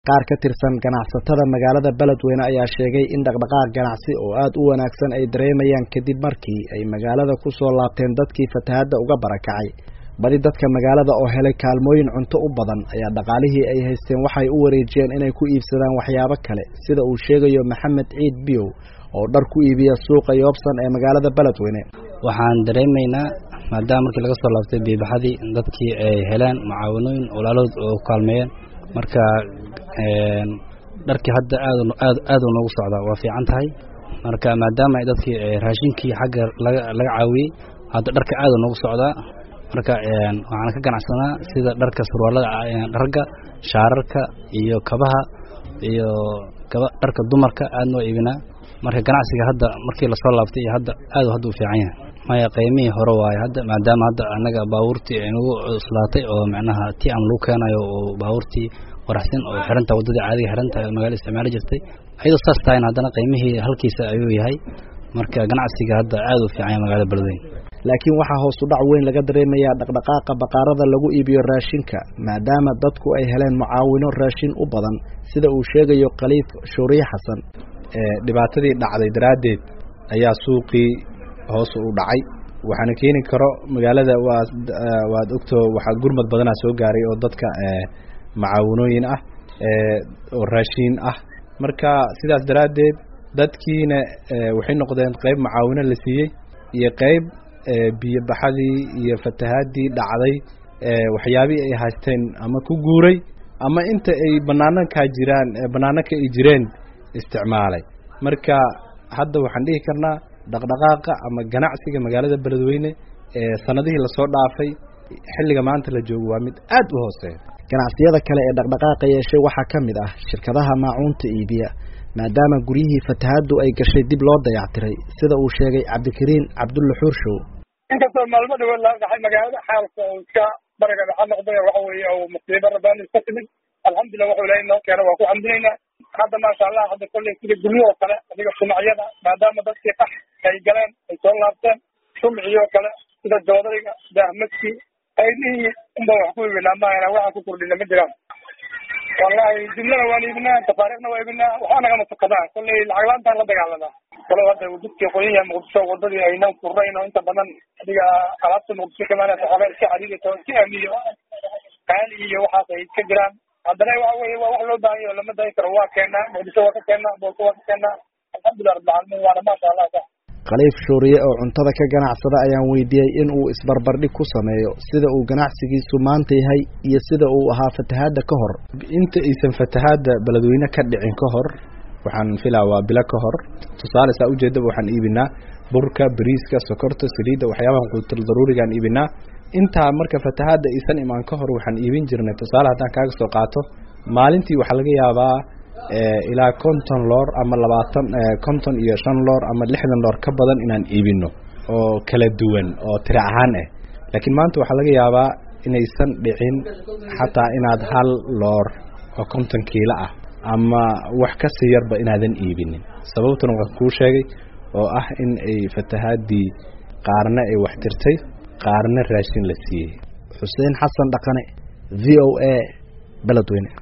qaar ka tirsan ganacsatada magaalada Beledweyne ayaa sheegay in dhaqdhaqaaq ganacsi oo aad u wanaagsan ay dareemayaan kadib markii ay magaalada ku soo laabteen dadkii fatahaadda uga barakacay. Badi dadka magaalada oo helay kaalmooyin cunto u badan ayaa dhaqaalihii ay haysteen waxay u wareejiyeen inay ku iibsadaan waxyaabo kale, sida uu sheegayo Maxamed Ciid Biyow oo dhar ku iibiya suuqa Yoobsan ee magaalada Beledweyne. Waxaan dareemaynaa maadaama markii laga soo laabtay biibaxadii dadkii ay heleen macaawinooyin walaalood oo kaalmeeyeen marka dharkii hadda aad noogu socdaa waa fiican tahay marka maadaama ay dadkii raashinkii xagga laga caawiyay hadda dharka aad noogu socdaa marka waxaan ka ganacsanaa sida dharka surwaalada dharka shaararka iyo kabaha iyo dharka dumarka aad noo iibinaa marka ganacsiga hadda markii la soo laabtay hadda aad u fiican yahay maya qiimihii hore waay hadda maadaama hadda anaga baabuurtii ay nagu islaatay oo macnaha tii aan lagu keenayo oo baabuurtii waraxsan oo xiranta wadada caadiga xiranta magaalada isticmaali jirtay ayadoo saas tahay haddana qiimihii halkiisa ayuu yahay marka ganacsiga hadda aad u fiican yahay magaalada Beledweyne. Laakiin waxaa hoos u dhac weyn laga dareemayaa dhaqdhaqaaqa baqaarada lagu iibiyo raashinka maadaama dadku ay heleen mucaawino raashin u badan sida uu sheegayo Khaliif Shuuriye Xasan. Dhibaatadii dhacday daraadeed ayaa suuqii hoos u dhacay waxaana keeni karo magaalada waad ogtoo waxa gurmad badan soo gaaray oo dadka macaawinooyin ah oo raashin ah marka sidaas daraadeed dadkiina waxay noqdeen qayb macaawino la siiyay iyo qayb biyo baxadii iyo fatahaadii dhacday waxyaabii ay haysteen ama ku guuray ama inta ay banaanka ay jireen isticmaalay marka hadda waxaan dhihi karnaa dhaqdhaqaaqa ama ganacsiga magaalada Beledweyne sanadihii la soo dhaafay xilliga maanta la joogo waa mid aad u hooseeya. Ganacsiyada kale ee dhaqdhaqaaqa yeeshay waxaa ka mid ah shirkadaha maacuunta iibiya maadaama guryihii fatahaaddu ay gashay dib loo dayactiray sida uu sheegay Cabdikariin Cabdulle Xuurshow. inkastoo maalmo dhawaad la dhaxay magaalada xaalka oo iska baraga dhaxal noqday waxa weeye oo musiibo rabbaani ka timid alxamdulillah wuxuu ilaahay noo keenay waa ku xamdinaynaa hadda maasha Allah hadda kulli sida guryo kale adiga sumacyada maadaama dadkii qax ay galeen ay soo laabteen sumciyo kale sida joodariga dahmadkii aynihi inba wax ku iibinaa maayna waxa ku kordhina ma jiraan wallahi jumlada waan iibinaa tafaariiqna waa iibinaa waxaa naga mutaqadaa kulli lacag laantaan la dagaalanaa kalo hadda dadkii qoyaya Muqdisho wadadii aynan furayno inta badan adiga alaabta Muqdisho kamaana xogaa iska xariirto si amiyo qaali iyo waxaas ay ka jiraan haddana waxa weeye waa wax loo baahan yahay lama dayi karo waa keenaa Muqdisho waa ka keenaa boolka waa ka keenaa alxamdulillah rabbil caalamiin waana maasha Allah. Khaliif Shuuriye oo cuntada ka ganacsada ayaan weydiiyay in uu isbarbardhig ku sameeyo sida uu ganacsigiisu maanta yahay iyo sida uu ahaa fatahaadda ka hor. Inta aysan fatahaadda Beledweyne ka dhicin ka hor waxaan filaa waa bilo ka hor tusaale saa ujeedaba waxaan iibinaa burka bariiska sokorta saliidda waxyaabaha qutul daruuriga aan iibinaa inta marka fatahaadda aysan imaan ka hor waxaan iibin jirnay tusaale haddaan kaaga soo qaato maalintii waxa laga yaabaa ilaa 50 loor ama 50 iyo 5 loor ama 60 loor ka badan inaan iibino oo kala duwan oo tiro ahaan ah laakiin maanta waxa laga yaabaa inaysan dhicin xataa inaad 1 loor oo 50 kiilo ah ama wax ka sii yarba inaadan iibinin sababtuna waan kuu sheegay oo ah in ay fatahaadii qaarna ay wax tirtay qaarna raashin la siiyay. Xuseen Xasan Dhaqane VOA Beledweyne.